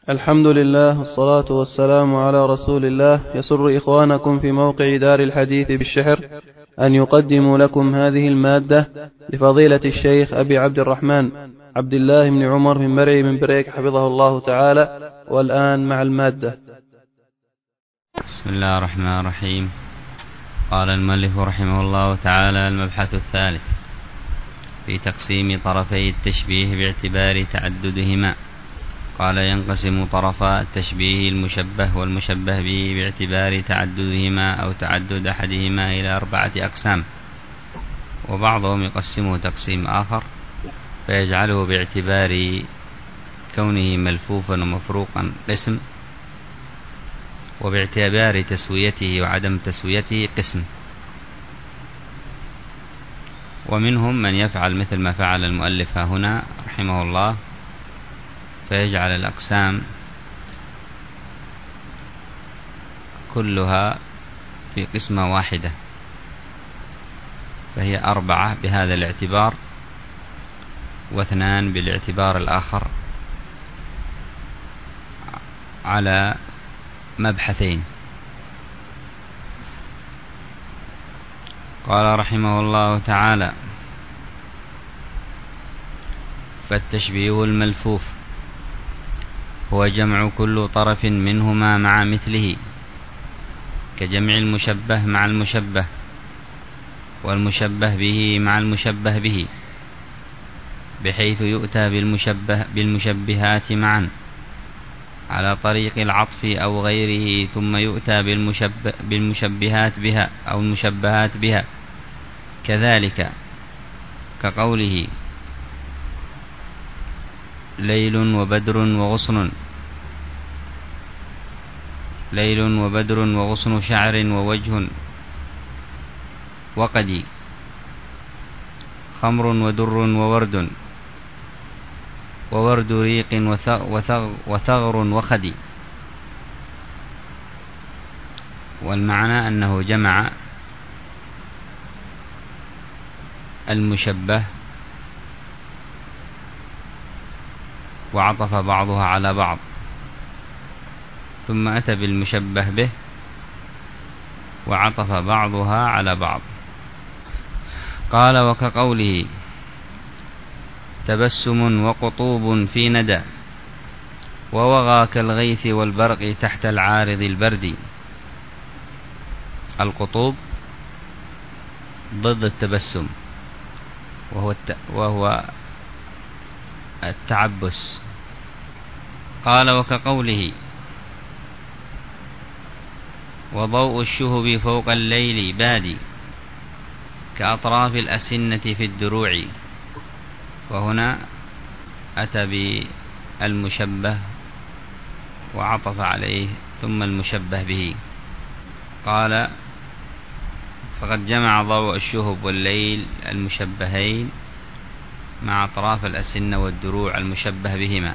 الحمد لله والصلاة والسلام على رسول الله. يسر إخوانكم في موقع دار الحديث بالشحر أن يقدموا لكم هذه المادة لفضيلة الشيخ أبي عبد الرحمن عبد الله بن عمر من مرعي من بريك حفظه الله تعالى. والآن مع المادة. بسم الله الرحمن الرحيم. قال المؤلف رحمه الله تعالى: المبحث الثالث في تقسيم طرفي التشبيه باعتبار تعددهما. قال: ينقسم طرفا التشبيه المشبه والمشبه به باعتبار تعددهما أو تعدد أحدهما إلى 4 أقسام، وبعضهم يقسمه تقسيم آخر فيجعله باعتبار كونه ملفوفا ومفروقا قسم، وباعتبار تسويته وعدم تسويته قسم. ومنهم من يفعل مثل ما فعل المؤلف هنا رحمه الله، فيجعل الأقسام كلها في قسمة واحدة، فهي 4 بهذا الاعتبار، و2 بالاعتبار الآخر، على مبحثين. قال رحمه الله تعالى: فالتشبيه الملفوف هو جمع كل طرف منهما مع مثله، كجمع المشبه مع المشبه، والمشبه به مع المشبه به، بحيث يؤتى بالمشبهات معا على طريق العطف أو غيره، ثم يؤتى بالمشبهات بها أو المشبهات بها، كذلك كقوله: ليل وبدر وغصن، ليل وبدر وغصن شعر ووجه وقدي، خمر ودر وورد، وورد ريق وثغر وخدي. والمعنى أنه جمع المشبه وعطف بعضها على بعض، ثم أتى بالمشبه به وعطف بعضها على بعض. قال: وكقوله: تبسم وقطوب في ندى، ووغى كالغيث والبرق تحت العارض البرد. القطوب ضد التبسم، وهو التعبس. قال: وكقوله: وضوء الشهب فوق الليل بادي، كأطراف الأسنة في الدروع. وهنا أتى بالمشبه وعطف عليه ثم المشبه به. قال: فقد جمع ضوء الشهب والليل المشبهين مع أطراف الأسنة والدروع المشبه بهما،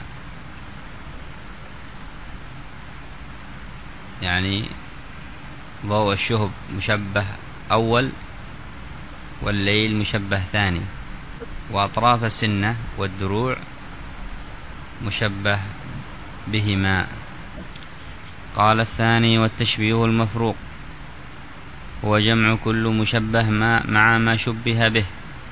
يعني ضوء الشهب مشبه أول، والليل مشبه ثاني، وأطراف السنة والدروع مشبه بهما. قال: الثاني والتشبيه المفروق هو جمع كل مشبه مع ما شبه به،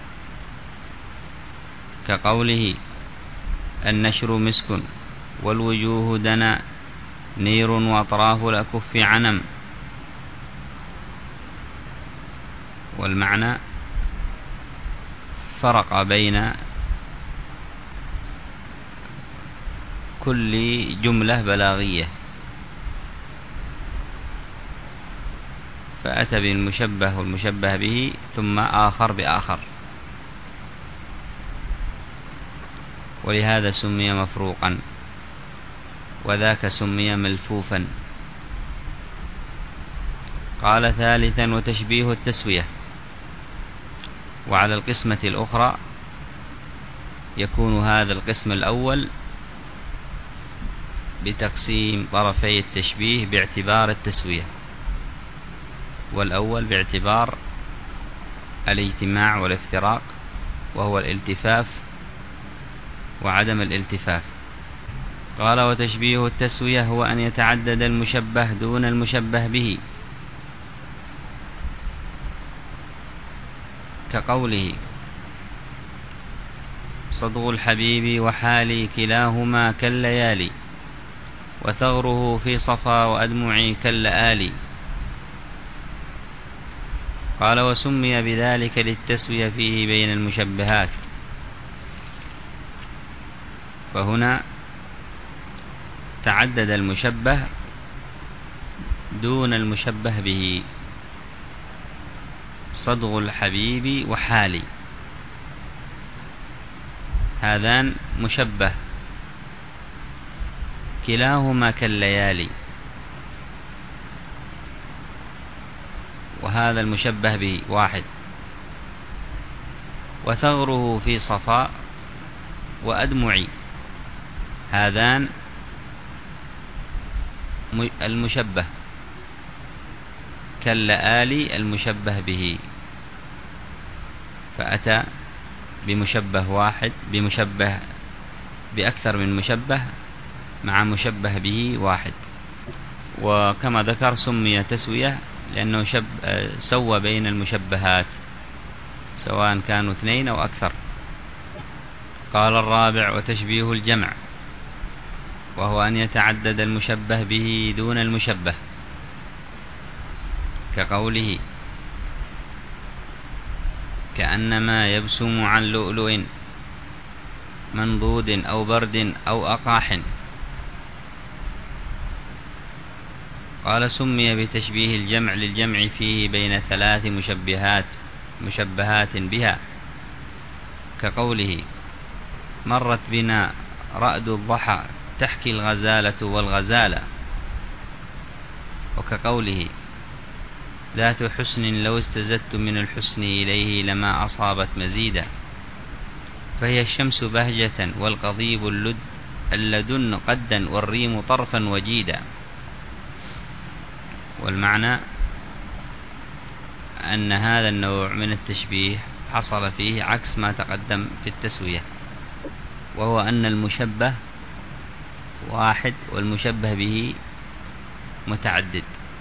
كقوله: النشر مسك، والوجوه دنا، نير وأطراف الأكف عنم. والمعنى فرق بين كل جملة بلاغية، فأتى بالمشبه والمشبه به ثم آخر بآخر، ولهذا سمي مفروقا، وذاك سمي ملفوفا. قال: ثالثا وتشبيه التسوية. وعلى القسمة الأخرى يكون هذا القسم الأول بتقسيم طرفي التشبيه باعتبار التسوية، والأول باعتبار الاجتماع والافتراق، وهو الالتفاف وعدم الالتفاف. قال: وتشبيه التسوية هو أن يتعدد المشبه دون المشبه به، كقوله: صدغ الحبيب وحالي كلاهما كالليالي، وثغره في صفا وأدمعي كاللآلي. قال: وسمي بذلك للتسوية فيه بين المشبهات. فهنا تعدد المشبه دون المشبه به. صدغ الحبيب وحالي، هذان مشبه، كلاهما كالليالي، وهذا المشبه به واحد. وثغره في صفاء وأدمعي، هذان المشبه، كاللآلي المشبه به. فأتى بمشبه واحد، بمشبه بأكثر من مشبه مع مشبه به واحد. وكما ذكر سمي تسوية لأنه سوى بين المشبهات سواء كانوا اثنين أو أكثر. قال: الرابع: وتشبيه الجمع، وهو أن يتعدد المشبه به دون المشبه، كقوله: كأنما يبسم عن لؤلؤ منضود أو برد أو أقاح. قال: سمي بتشبيه الجمع للجمع فيه بين ثلاث مشبهات بها، كقوله: مرت بنا رأد الضحى تحكي الغزالة والغزالة، وكقوله: ذات حسن لو استزدت من الحسن إليه لما أصابت مزيدا. فهي الشمس بهجة والقضيب اللدن قدا والريم طرفا وجيدا. والمعنى أن هذا النوع من التشبيه حصل فيه عكس ما تقدم في التسوية، وهو أن المشبه واحد والمشبه به متعدد.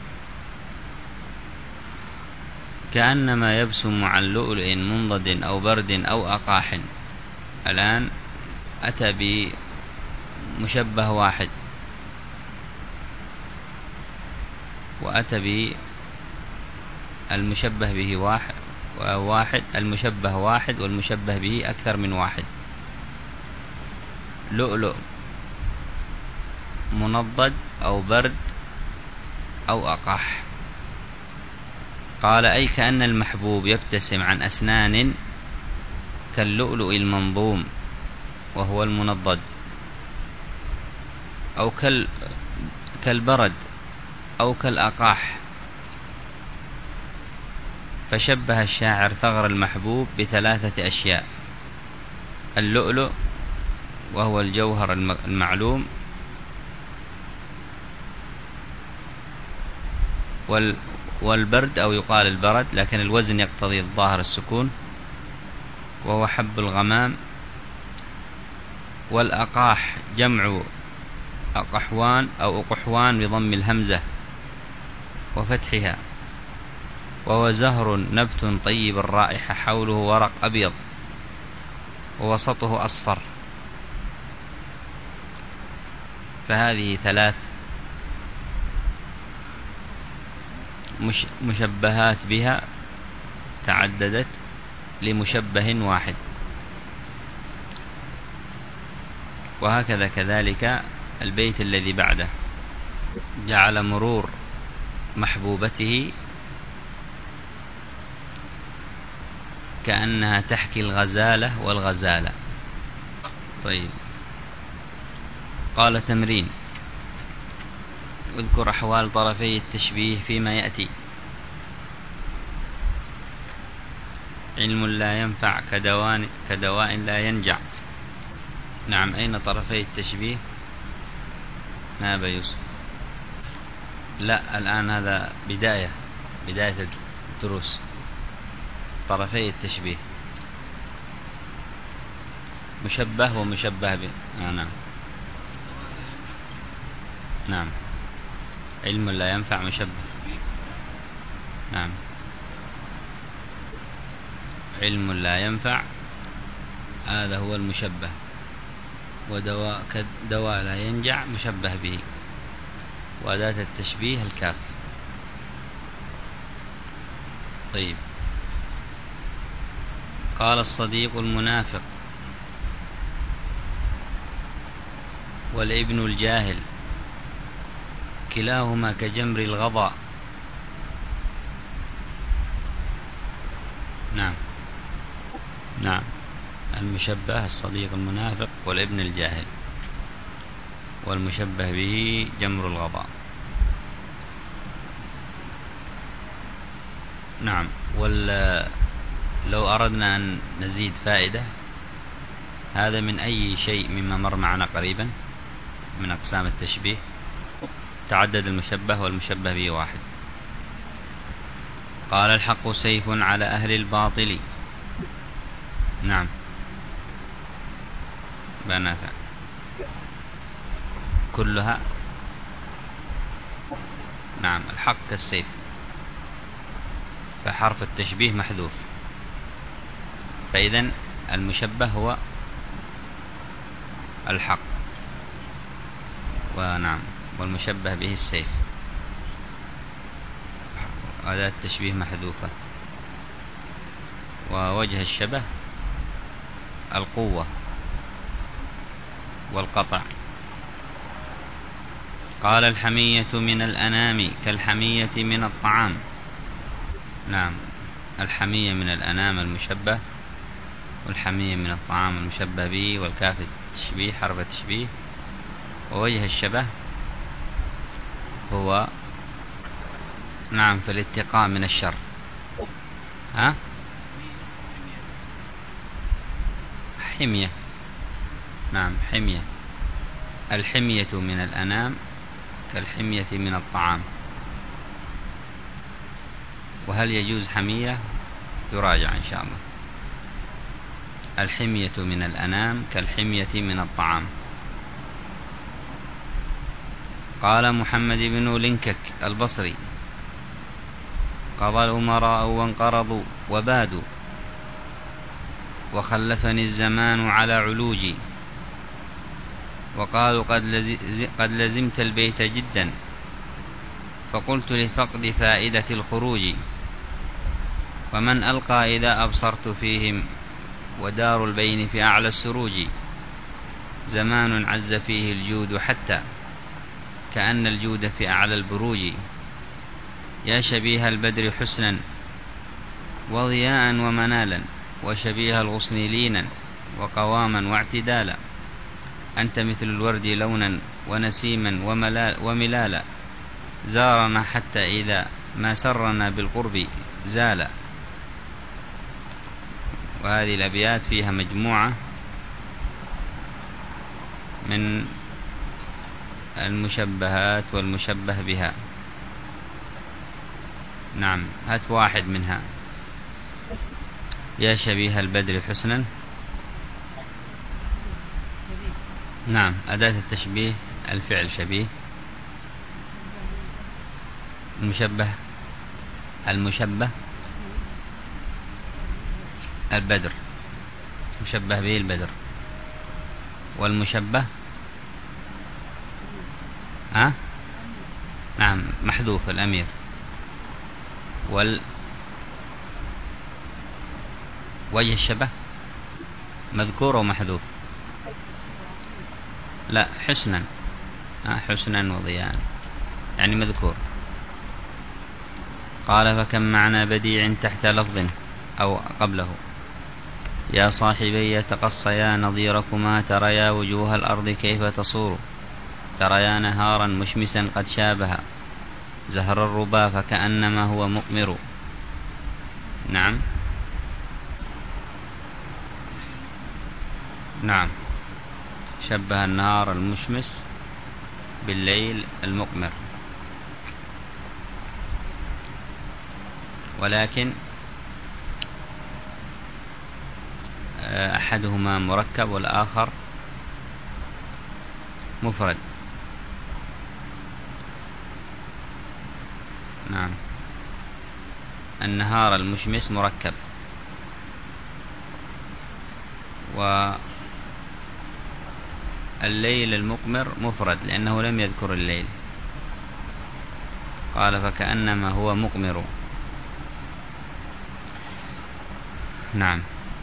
كأنما يبسم عن لؤلؤ منضد أو برد أو أقاح. الآن أتى بمشبه واحد، وأتى بالمشبه به واحد، المشبه واحد والمشبه به أكثر من واحد. لؤلؤ منضد أو برد أو أقاح. قال: أي كأن المحبوب يبتسم عن أسنان كاللؤلؤ المنظوم وهو المنضد، أو كالبرد أو كالأقاح. فشبه الشاعر ثغر المحبوب بثلاثة أشياء: اللؤلؤ وهو الجوهر المعلوم، والبرد أو يقال البرد لكن الوزن يقتضي الظاهر السكون وهو حب الغمام، والأقاح جمع أقحوان أو أقحوان بضم الهمزة وفتحها، وهو زهر نبت طيب الرائحة حوله ورق أبيض ووسطه أصفر. فهذه ثلاث مشبهات بها تعددت لمشبه واحد. وهكذا كذلك البيت الذي بعده: جعل مرور محبوبته كأنها تحكي الغزالة والغزالة. طيب، قال: تمرين: اذكر أحوال طرفي التشبيه فيما يأتي. علم لا ينفع كدواء لا ينجع. نعم، أين طرفي التشبيه؟ ما أبا يوسف؟ لا، الآن هذا بداية الدروس. طرفي التشبيه مشبه ومشبه به. نعم. نعم. علم لا ينفع مشبه. نعم. علم لا ينفع هذا هو المشبه، ودواء لا ينجع مشبه به، وأداة التشبيه الكاف. طيب. قال الصديق المنافق والابن الجاهل كلاهما كجمر الغضاء. نعم. نعم. المشبه الصديق المنافق والابن الجاهل، والمشبه به جمر الغضاء. نعم. لو أردنا أن نزيد فائدة، هذا من أي شيء مما مر معنا قريبا من أقسام التشبيه تعدد المشبه والمشبه به واحد. قال الحق سيف على أهل الباطل. نعم. بنافع كلها. نعم. الحق كالسيف، فحرف التشبيه محذوف، فإذن المشبه هو الحق، ونعم، والمشبه به السيف، أداة التشبيه محذوفة. ووجه الشبه القوة والقطع. قال الحمية من الأنام كالحمية من الطعام. نعم. الحمية من الأنام المشبه، والحمية من الطعام المشبه به، والكاف التشبيه حرف التشبيه. ووجه الشبه هو نعم في الاتقاء من الشر. حمية. نعم. حمية. الحمية من الأنام كالحمية من الطعام. وهل يجوز حمية؟ يراجع إن شاء الله. الحمية من الأنام كالحمية من الطعام. قال محمد بن لنكك البصري: قضى الأمراء وانقرضوا وبادوا، وخلفني الزمان على علوجي، وقالوا قد لزمت البيت جدا، فقلت لفقد فائدة الخروج، ومن ألقى إذا أبصرت فيهم، ودار البين في أعلى السروج، زمان عز فيه الجود حتى كأن الجود في أعلى البروج، يا شبيه البدر حسنا وضياء ومنالا، وشبيه الغصن لينا وقواما واعتدالا، أنت مثل الورد لونا ونسيما وملالا، زارنا حتى إذا ما سرنا بالقرب زالا. وهذه الأبيات فيها مجموعة من المشبهات والمشبه بها. نعم. هات واحد منها. يا شبيه البدر حسنا. نعم. أداة التشبيه الفعل شبيه. المشبه البدر، مشبه به البدر. والمشبه نعم محذوف الأمير. وجه الشبه مذكور ومحذوف. لا، حسنا. حسنا وضياء يعني مذكور. قال فكم معنى بديع تحت لفظ أو قبله، يا صاحبي تقصيا نظيركما، تريا وجوه الأرض كيف تصور، تريا نهارا مشمسا قد شابها، زهر الربا فكأنما هو مقمر. نعم. نعم. شبه النهار المشمس بالليل المقمر، ولكن أحدهما مركب والآخر مفرد. نعم. النهار المشمس مركب، والليل المقمر مفرد لأنه لم يذكر الليل، قال فكأنما هو مقمر. نعم.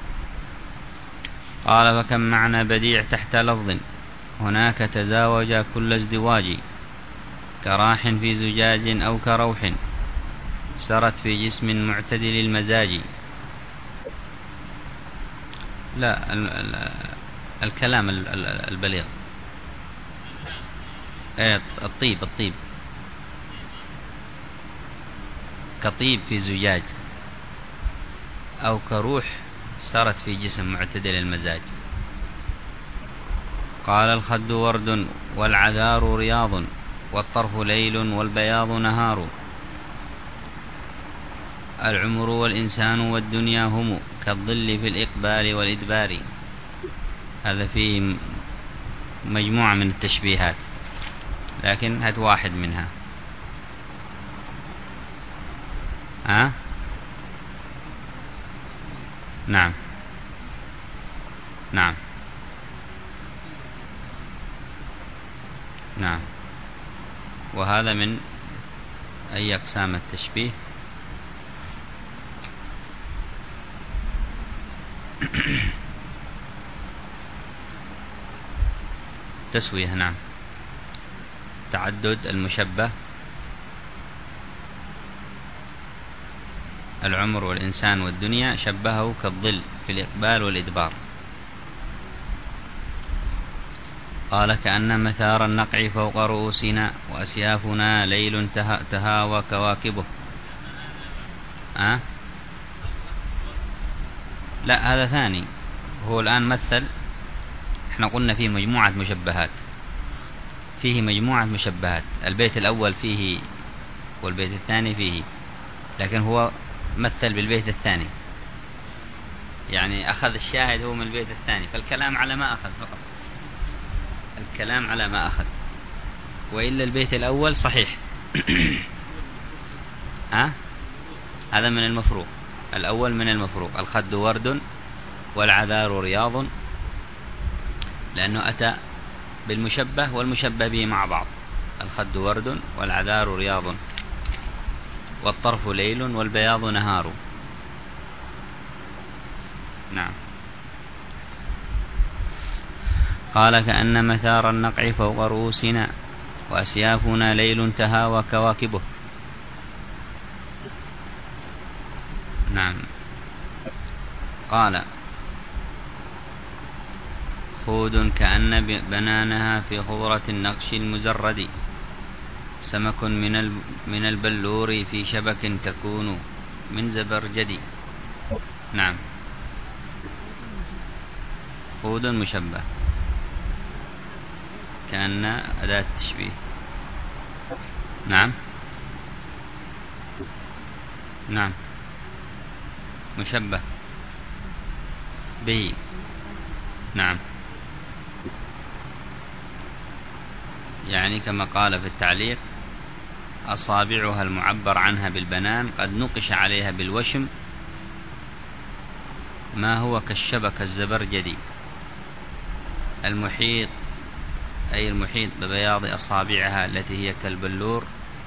قال فكم معنى بديع تحت لفظ هناك تزاوج كل ازدواج، كراح في زجاج أو كروح سرت في جسم معتدل المزاج. لا، الكلام البليغ، الطيب كطيب في زجاج، أو كروح سرت في جسم معتدل المزاج. قال الخد ورد والعذار رياض، والطرف ليل والبياض نهار، العمر والإنسان والدنيا هم كالظل في الإقبال والإدبار. هذا فيه مجموعة من التشبيهات، لكن هات واحد منها. نعم. نعم. نعم. وهذا من أي أقسام التشبيه؟ تسوية. نعم. تعدد المشبه، العمر والإنسان والدنيا شبهه كالظل في الإقبال والإدبار. قال كأن مثار النقع فوق رؤوسنا، وأسيافنا ليل تهاوى كواكبه. لا، هذا ثاني. هو الآن مثل، احنا قلنا فيه مجموعة مشبهات، فيه مجموعة مشبهات، البيت الأول فيه والبيت الثاني فيه، لكن هو مثل بالبيت الثاني، يعني أخذ الشاهد هو من البيت الثاني، فالكلام على ما أخذ فقط، الكلام على ما أخذ، وإلا البيت الأول صحيح. هذا من المفروق، الأول من المفروق. الخد ورد والعذار رياض، لأنه أتى بالمشبه والمشبه به مع بعض. الخد ورد والعذار رياض، والطرف ليل والبياض نهار. نعم. قال كأن مثار النقع فوق رؤوسنا، وأسيافنا ليل تهاوى كواكبه. نعم. قال خود كأن بنانها في خضرة النقش المزرد، سمك من البلور في شبك تكون من زبرجد. نعم. خود مشبه، كأن أداة تشبيه. نعم. نعم. مشبه به. نعم. يعني كما قال في التعليق: أصابعها المعبر عنها بالبنان قد نقش عليها بالوشم ما هو كالشبك الزبرجدي. المحيط أي المحيط ببياض أصابعها التي هي كالبلور،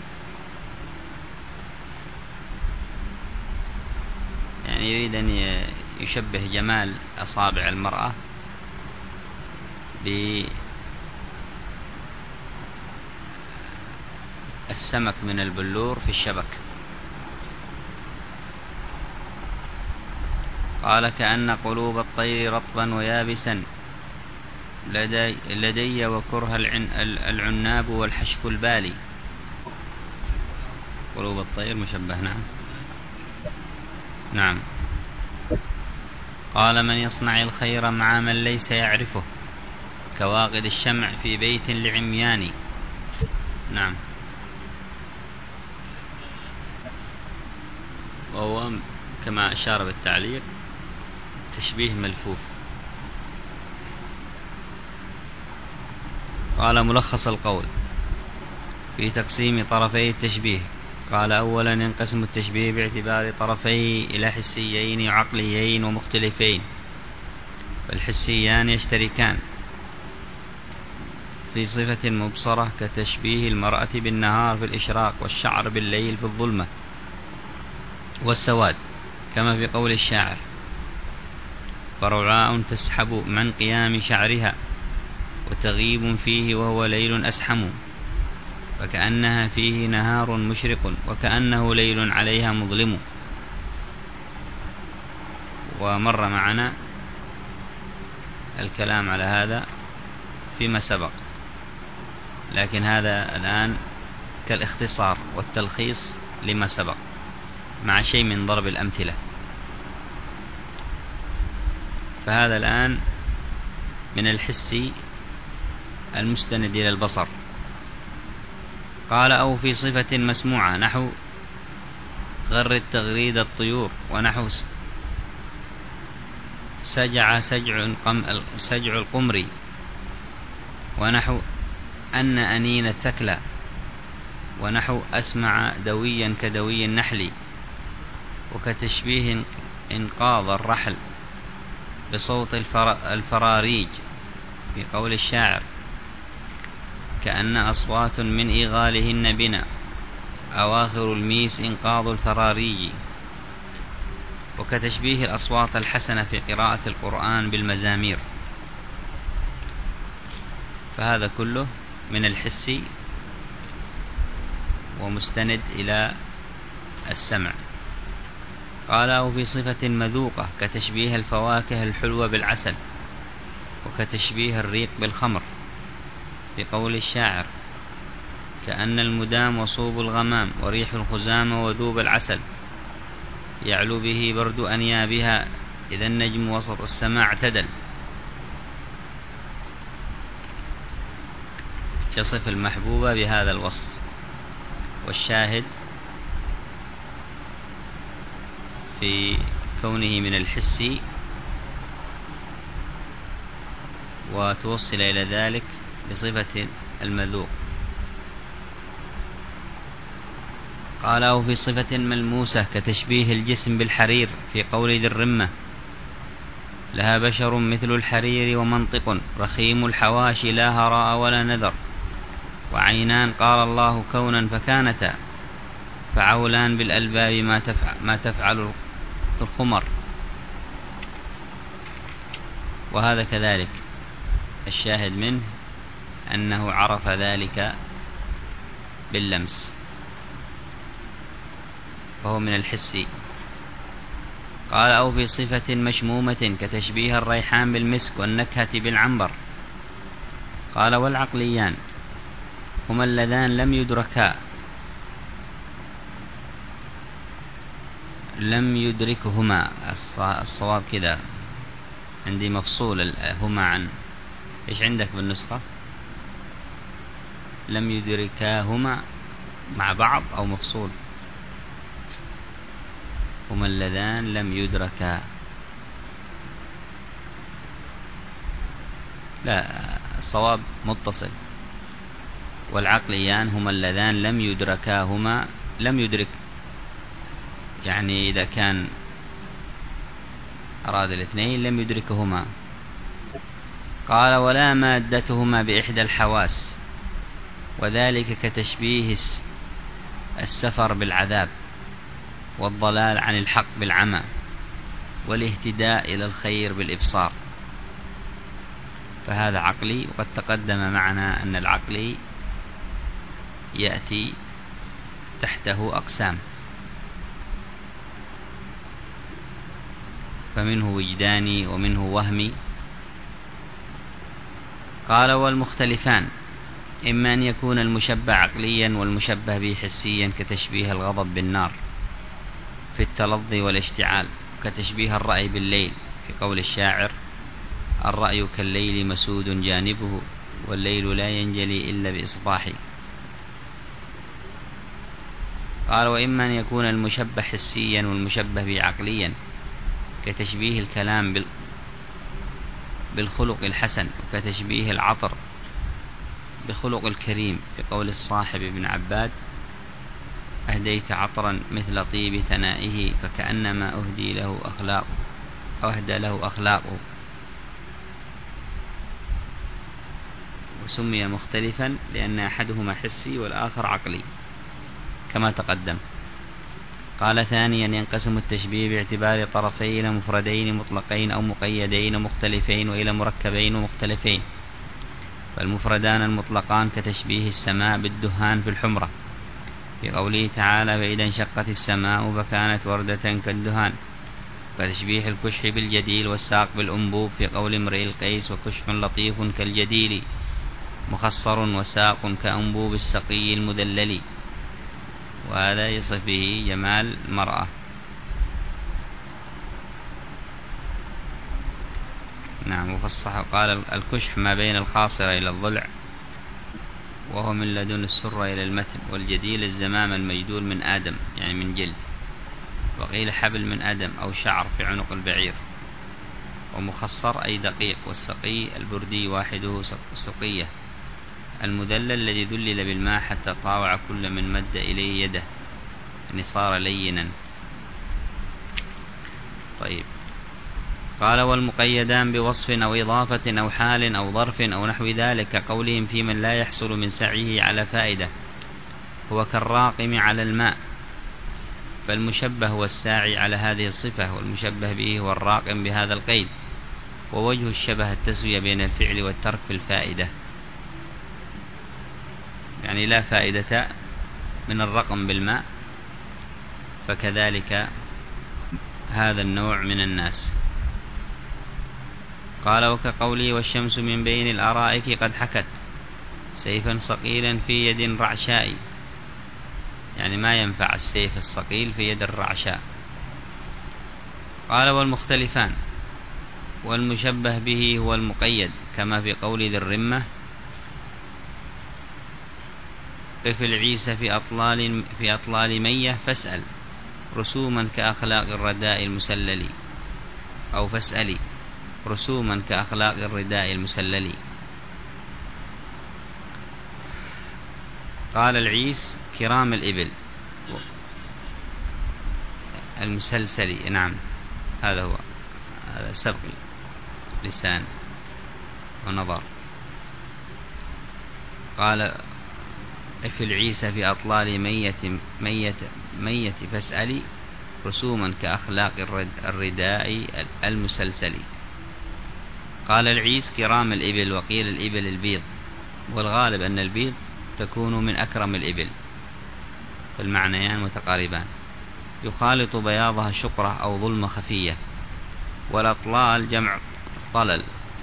يعني يريد أن يشبه جمال أصابع المرأة بالسمك من البلور في الشبك. قال كأن قلوب الطير رطبا ويابسا لدي وكره العناب والحشف البالي. قلوب الطير مشبه. نعم. نعم. قال من يصنع الخير مع من ليس يعرفه، كواقد الشمع في بيت لعميان. نعم. وهو كما أشار بالتعليق تشبيه ملفوف. قال ملخص القول في تقسيم طرفي التشبيه. قال: أولا ينقسم التشبيه باعتبار طرفيه إلى حسيين وعقليين ومختلفين، والحسيان يشتركان في صفة مبصرة كتشبيه المرأة بالنهار في الإشراق والشعر بالليل في الظلمة والسواد، كما في قول الشاعر: فرعاء تسحب من قيام شعرها وتغيب فيه وهو ليل أسحم، فكأنها فيه نهار مشرق وكأنه ليل عليها مظلم. ومر معنا الكلام على هذا فيما سبق، لكن هذا الآن كالاختصار والتلخيص لما سبق مع شيء من ضرب الأمثلة. فهذا الآن من الحس المستند إلى البصر. قال: أو في صفة مسموعة نحو غر تغريد الطيور، ونحو سجع القمر، ونحو أن أنين الثكلى، ونحو أسمع دويا كدوي النحل، وكتشبيه إنقاض الرحل بصوت الفراريج في قول الشاعر: كأن أصوات من إغالهن بنا أواخر الميس إنقاض الفراريج، وكتشبيه الأصوات الحسنة في قراءة القرآن بالمزامير. فهذا كله من الحس ومستند إلى السمع. قال: أو في صفة مذوقة كتشبيه الفواكه الحلوة بالعسل، وكتشبيه الريق بالخمر في قول الشاعر: كأن المدام وصوب الغمام وريح الخزام وذوب العسل يعلو به برد أنيابها إذا النجم وسط السماء اعتدل. تصف المحبوبة بهذا الوصف. والشاهد في كونه من الحس وتوصل إلى ذلك بصفة المذوق. قال: أو في صفة ملموسة كتشبيه الجسم بالحرير في قول ذي الرمة: لها بشر مثل الحرير ومنطق رخيم الحواشي لا هراء ولا نذر، وعينان قال الله كونا فكانتا، فعولان بالألباب ما تفعل الخمر. وهذا كذلك الشاهد منه أنه عرف ذلك باللمس، فهو من الحس. قال: أو في صفة مشمومة كتشبيه الريحان بالمسك والنكهة بالعنبر. قال: والعقليان هما اللذان لم يدركهما الصواب كذا عندي مفصول هما عن إيش عندك بالنسخة؟ لم يدركاهما مع بعض أو مفصول؟ هما اللذان لم يدركا. لا، الصواب متصل. والعقليان هما اللذان لم يدركاهما. لم يدرك يعني إذا كان أراد الاثنين لم يدركهما. قال: ولا مادتهما بإحدى الحواس، وذلك كتشبيه السفر بالعذاب، والضلال عن الحق بالعمى، والاهتداء إلى الخير بالإبصار. فهذا عقلي، وقد تقدم معنا أن العقلي يأتي تحته أقسام، فمنه وجداني ومنه وهمي. قال: والمختلفان إما أن يكون المشبه عقليا والمشبه به حسيا كتشبيه الغضب بالنار في التلظي والاشتعال، كتشبيه الرأي بالليل في قول الشاعر: الرأي كالليل مسود جانبه والليل لا ينجلي إلا بإصباحه. قال: وإما أن يكون المشبه حسيا والمشبه به عقليا كتشبيه الكلام بالخلق الحسن، وكتشبيه العطر بخلق الكريم في قول الصاحب ابن عباد: أهديت عطرا مثل طيب ثنائه فكأنما أهدى له أخلاقه. وسمي مختلفا لأن أحدهما حسي والآخر عقلي كما تقدم. قال ثانيا ينقسم التشبيه باعتبار طرفيه إلى مفردين مطلقين أو مقيدين مختلفين وإلى مركبين ومختلفين. فالمفردان المطلقان كتشبيه السماء بالدهان في الحمرة في قوله تعالى فإذا انشقت السماء فكانت وردة كالدهان، وتشبيه الكشح بالجديل والساق بالأنبوب في قول امرئ القيس وكشح لطيف كالجديل مخصر وساق كأنبوب السقي المدلل. وهذا يصف به جمال المرأة. نعم. وفصح قال الكشح ما بين الخاصرة إلى الضلع وهو من لدن السرة إلى المتن، والجديل الزمام المجدول من آدم يعني من جلد، وقيل حبل من آدم أو شعر في عنق البعير. ومخصر أي دقيق، والسقي البردي واحده سقية المدلل الذي دلل بالماء حتى طاوع كل من مد إليه يده يعني صار لينا. طيب. قال والمقيدان بوصف أو إضافة أو حال أو ظرف أو نحو ذلك كقولهم في من لا يحصل من سعيه على فائدة هو كالراقم على الماء، فالمشبه هو الساعي على هذه الصفة، والمشبه به هو الراقم بهذا القيد. ووجه الشبه التسوية بين الفعل والترك في الفائدة، يعني لا فائدة من الرقم بالماء، فكذلك هذا النوع من الناس. قال وكقولي والشمس من بين الأرائك قد حكت سيفا صقيلا في يد رعشاء، يعني ما ينفع السيف الصقيل في يد الرعشاء. قال والمختلفان والمشبه به هو المقيد كما في قول ذي الرمة قف العيسى في أطلال مية فاسأل رسوما كأخلاق الرداء المسلل، أو فاسألي رسوما كأخلاق الرداء المسلل. قال العيس كرام الإبل المسلسل. نعم هذا هو، هذا سبق لسان ونظر. قال في العيسى في أطلال مية فاسألي رسوما كأخلاق الرداء المسلسل. قال العيس كرام الإبل، وقيل الإبل البيض، والغالب أن البيض تكون من أكرم الإبل، فالمعنيان متقاربان. يخالط بياضها شقرة أو ظلمة خفية. والأطلال جمع طلل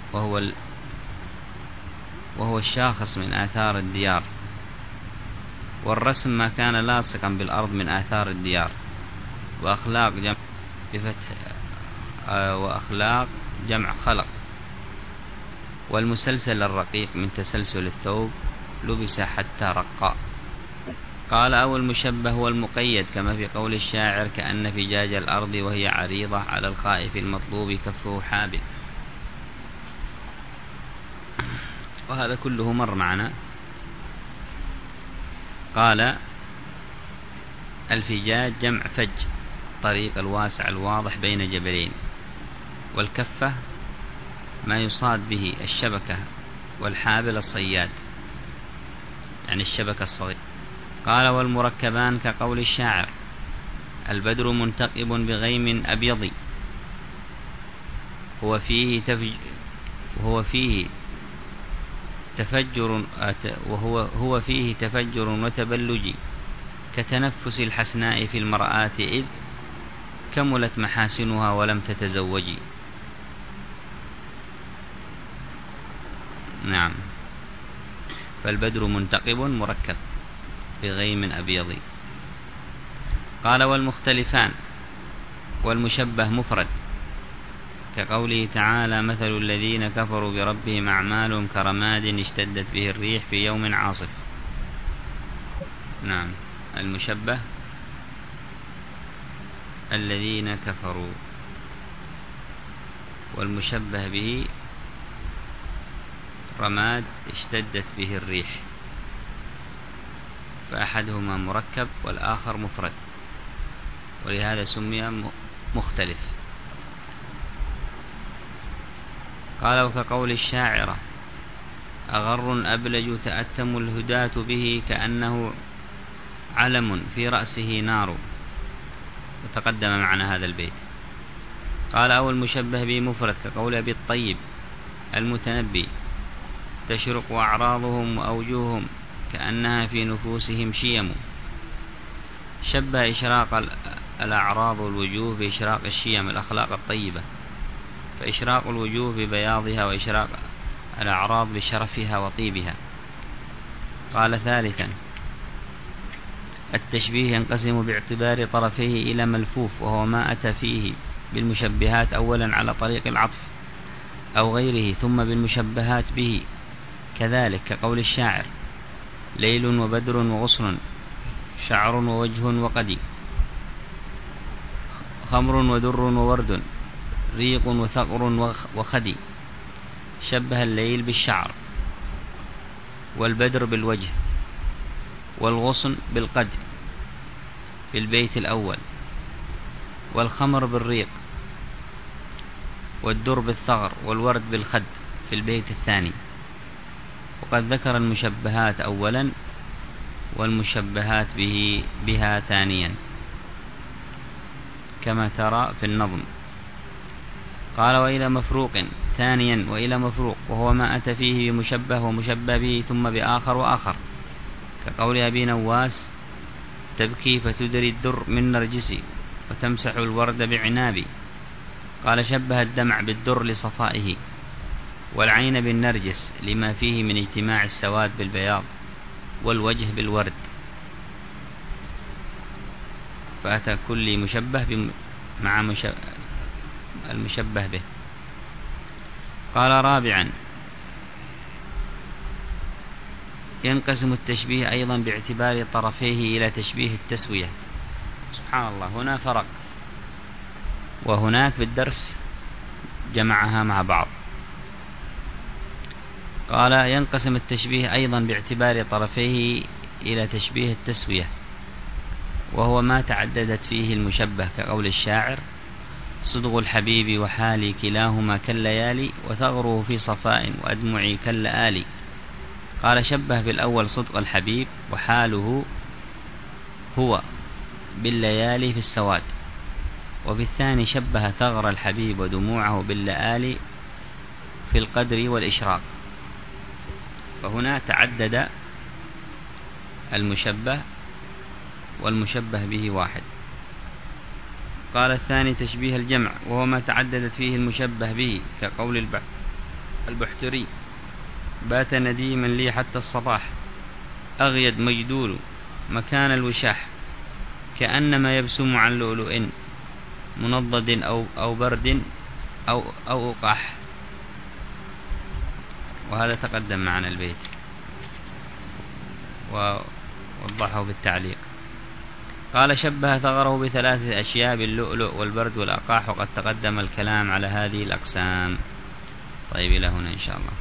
وهو الشاخص من آثار الديار، والرسم ما كان لاصقا بالأرض من آثار الديار. وأخلاق جمع بفتح وأخلاق جمع خلق. والمسلسل الرقيق من تسلسل الثوب لبس حتى رقى. قال أو المشبه والمقيد كما في قول الشاعر كأن فجاج الأرض وهي عريضة على الخائف المطلوب كفه حابل. وهذا كله مر معنا. قال الفجاج جمع فج الطريق الواسع الواضح بين جبلين. والكفة ما يصاد به الشبكة، والحابل الصياد يعني الشبكة الصغيرة. قال والمركبان كقول الشاعر البدر منتقب بغيم أبيض وهو فيه تفجر وتبلج كتنفس الحسناء في المرآة إذ كملت محاسنها ولم تتزوج. نعم. فالبدر منتقب مركب بغيم أبيض. قال والمختلفان والمشبه مفرد كقوله تعالى مثل الذين كفروا بربهم أعمال كرماد اشتدت به الريح في يوم عاصف. نعم. المشبه الذين كفروا، والمشبه به رماد اشتدت به الريح. فأحدهما مركب والآخر مفرد، ولهذا سمي مختلف. قال: وكقول الشاعرة: أغر أبلج تأتم الهداة به كأنه علم في رأسه نار. وتقدم معنى هذا البيت. قال: أو المشبه به مفرد كقول أبي الطيب المتنبي: تشرق أعراضهم وأوجوههم كأنها في نفوسهم شيم. شبه إشراق الأعراض والوجوه بإشراق الشيم الأخلاق الطيبة، فإشراق الوجوه ببياضها وإشراق الأعراض بشرفها وطيبها. قال: ثالثا: التشبيه ينقسم باعتبار طرفيه إلى ملفوف، وهو ما أتى فيه بالمشبهات أولا على طريق العطف أو غيره، ثم بالمشبهات به كذلك، كقول الشاعر: ليل وبدر وغصن، شعر ووجه وقدي، خمر ودر وورد، ريق وثغر وخدي. شبه الليل بالشعر، والبدر بالوجه، والغصن بالقد في البيت الأول، والخمر بالريق، والدر بالثغر، والورد بالخد في البيت الثاني. وقد ذكر المشبهات أولا والمشبهات بها ثانيا كما ترى في النظم. قال: وإلى مفروق ثانيا، وإلى مفروق وهو ما أتى فيه بمشبه ومشبه به ثم بآخر وآخر، كقول أبي نواس: تبكي فتدري الدر من نرجسي وتمسح الورد بعنابي. قال: شبه الدمع بالدر لصفائه، والعين بالنرجس لما فيه من اجتماع السواد بالبياض، والوجه بالورد، فأتى كل مشبه مع المشبه به. قال: رابعا: ينقسم التشبيه أيضا باعتبار طرفيه إلى تشبيه التسوية. سبحان الله، هنا فرق، وهناك في الدرس جمعها مع بعض. قال: ينقسم التشبيه أيضا باعتبار طرفيه إلى تشبيه التسوية، وهو ما تعددت فيه المشبه، كقول الشاعر: صدغ الحبيب وحالي كلاهما كالليالي، وثغره في صفاء وأدمعي كاللآلي. قال: شبه بالأول صدق الحبيب وحاله هو بالليالي في السواد، وفي الثاني شبه ثغر الحبيب ودموعه باللآلي في القدر والإشراق. فهنا تعدد المشبه والمشبه به واحد. قال: الثاني تشبيه الجمع، وهو ما تعددت فيه المشبه به، كقول البحتري: بات نديما لي حتى الصباح، أغيد مجدول مكان الوشاح، كأنما يبسم عن لؤلؤ منضد أو برد أو أقاح. وهذا تقدم معنا البيت ووضحه بالتعليق. قال: شبه ثغره بثلاثة أشياء، باللؤلؤ والبرد والأقاح، وقد تقدم الكلام على هذه الأقسام. طيب، إلى هنا إن شاء الله.